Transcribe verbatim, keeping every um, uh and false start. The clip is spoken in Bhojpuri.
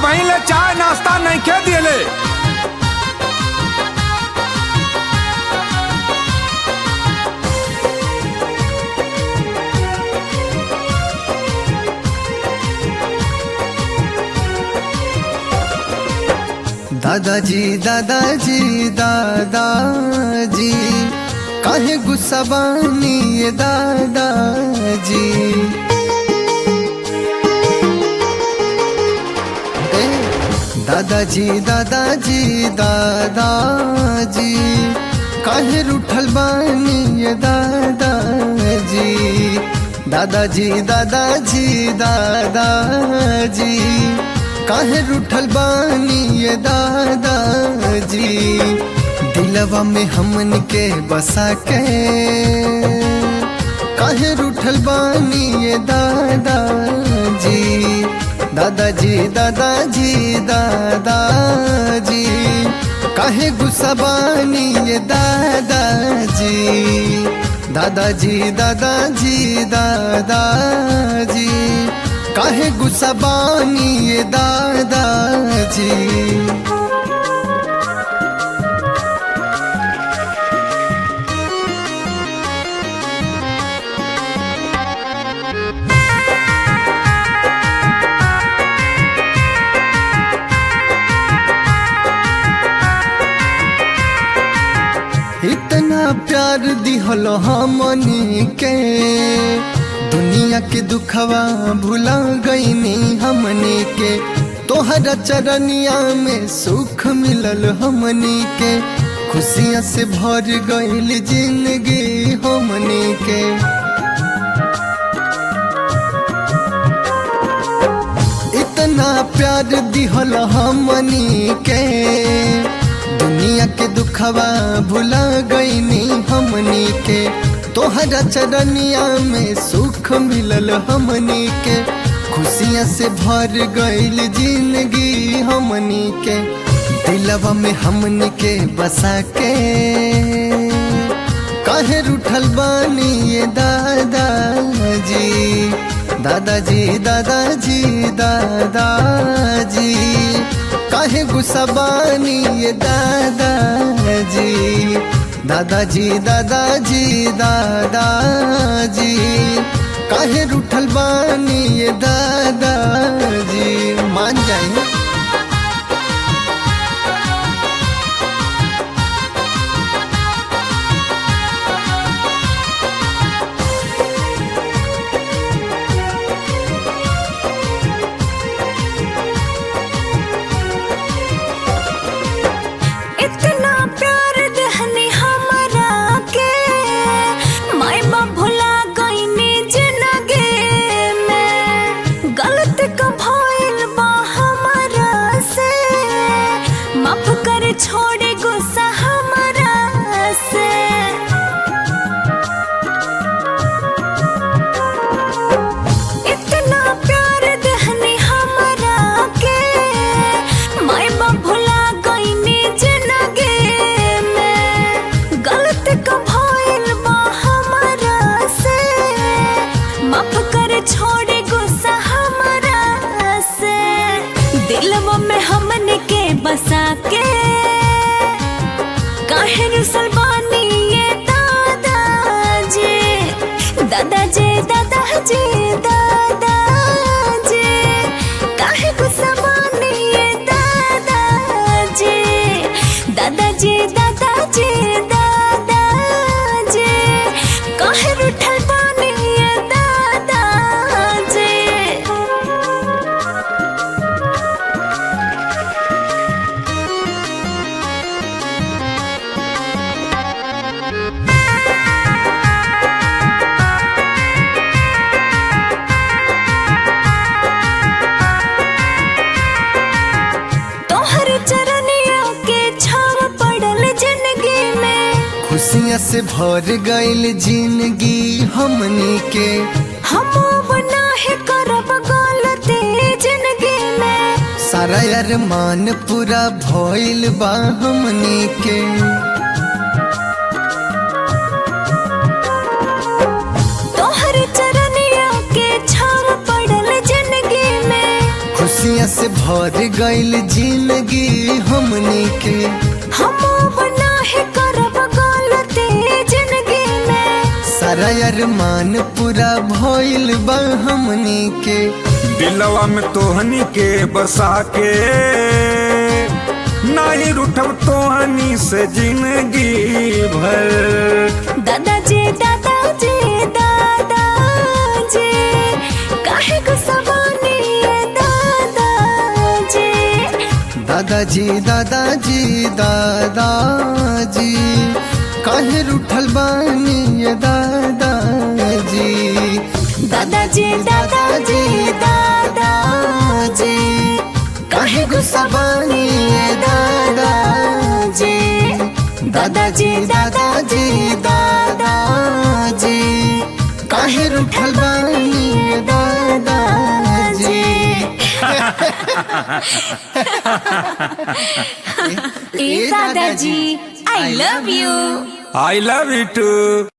कहीं ले चाय नाश्ता नहीं खे दिले। दादाजी दादाजी दादाजी काहे गुस्सा बानी ये दादाजी। ए दादाजी दादाजी दादाजी काहे रूठल बानी ये दादाजी। दादाजी दादाजी दादाजी काहे रूठल बानी ये दादाजी। दिलवा में हमन के बसा के काहे रूठल बानी ये दादाजी। दादाजी दादाजी दादाजी काहे गुस्सा बानी ये दादाजी। दादाजी दादाजी दादाजी काहे गुस्सा बानी ये दादाजी। इतना प्यार दिहलो हमनी के दुनिया के दुखवा भुला गईनी हमनी के। तोहरा चरनिया में सुख मिलल हमनी के। खुशियाँ से भर गईल जिंदगी हमनी के। इतना प्यार दिहल हमनी के दुनिया के दुखवा भुला गईनी हमनी के। तोहरा चरनिया में सुख मिलल हमनी के। खुशियाँ से भर गईल जिंदगी हमनी के। दिलवा में हमनी के बसा के काहे रूठल बानी ये दादाजी। दादाजी दादाजी दादाजी काहे गुस्सा बानी ये दादाजी। दादाजी दादाजी दादाजी काहे रूठल बानी ये दादाजी। मान जाए छोड़े गुस्सा हमारा से। इतना प्यार दहनी हमारा के माय बाप भुला गईनी जिंदगी में। गलत का भइल बा हमारा से। माफ कर छोड़े गुस्सा हमारा से। दिलवा में हमने के बसा के काहे रुसल बानी ये दादाजी। दादाजी दादाजी दादाजी काहे गुस्सा बानी ये दादाजी। दादाजी दादाजी दादाजी काहे रूठल बानी ये दादाजी। खुशियाँ से भर गईल जिंदगी हमनी के। हम बना है करब गलती जिंदगी में। सारा अरमान पूरा भइल बा हमनी के। तोहर चरनिया के छाव पड़ल जिंदगी में। खुशियाँ से भर गइल जिंदगी हमनी के। हम बना है करब गलती जिंदगी में। सारा अरमान पूरा भइल बा हमनी के। दिलवा में तोहनी के बसा के नहीं रूठब तोहनी से जिंदगी भर। दादाजी दादाजी दादाजी काहे गुस्सावानी है दादाजी। दादाजी दादाजी दादाजी काहे रूठल बानी ये दादाजी। दादाजी दादाजी दादाजी काहे गुस्सावानी है दादाजी। दादाजी दादाजी दादाजी काहे रूठल बानी ये दादाजी। ए दादाजी I love you. I love you two.